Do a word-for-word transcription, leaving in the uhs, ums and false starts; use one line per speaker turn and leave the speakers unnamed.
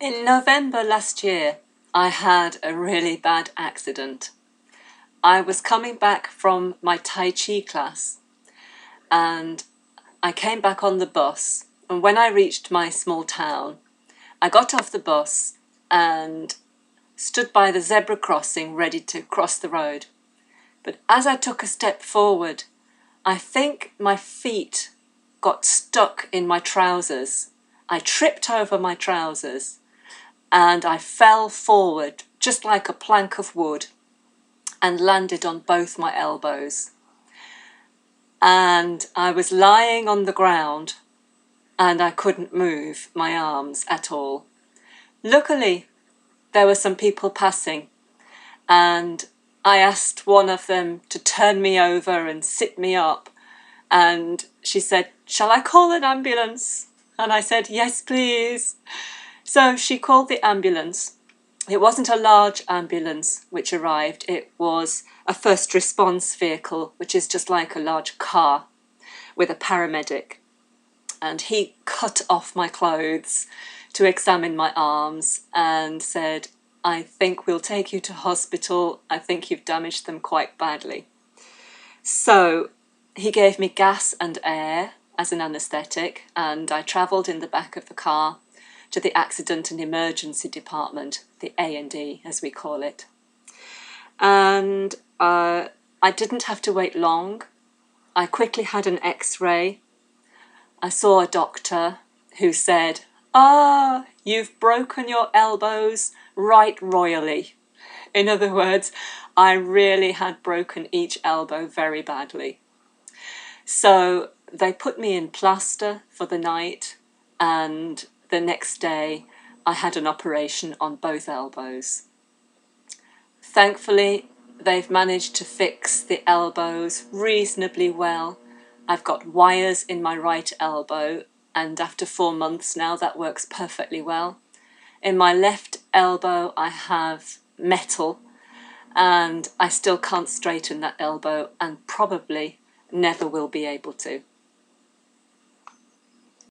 In November last year, I had a really bad accident. I was coming back from my Tai Chi class and I came back on the bus, and when I reached my small town, I got off the bus and stood by the zebra crossing ready to cross the road. But as I took a step forward, I think my feet got stuck in my trousers. I tripped over my trousers and I fell forward just like a plank of wood and landed on both my elbows. And I was lying on the ground and I couldn't move my arms at all. Luckily, there were some people passing and I asked one of them to turn me over and sit me up, and she said, "Shall I call an ambulance?" And I said, "Yes, please." So she called the ambulance. It wasn't a large ambulance which arrived, it was a first response vehicle, which is just like a large car with a paramedic. And he cut off my clothes to examine my arms and said, "I think we'll take you to hospital. I think you've damaged them quite badly." So he gave me gas and air as an anaesthetic, and I travelled in the back of the car to the Accident and Emergency Department, the A and E as we call it. And uh, I didn't have to wait long. I quickly had an x-ray. I saw a doctor who said, "Ah, you've broken your elbows right royally." In other words, I really had broken each elbow very badly. So they put me in plaster for the night, and the next day I had an operation on both elbows. Thankfully, they've managed to fix the elbows reasonably well. I've got wires in my right elbow, and after four months now that works perfectly well. In my left elbow I have metal, and I still can't straighten that elbow and probably never will be able to.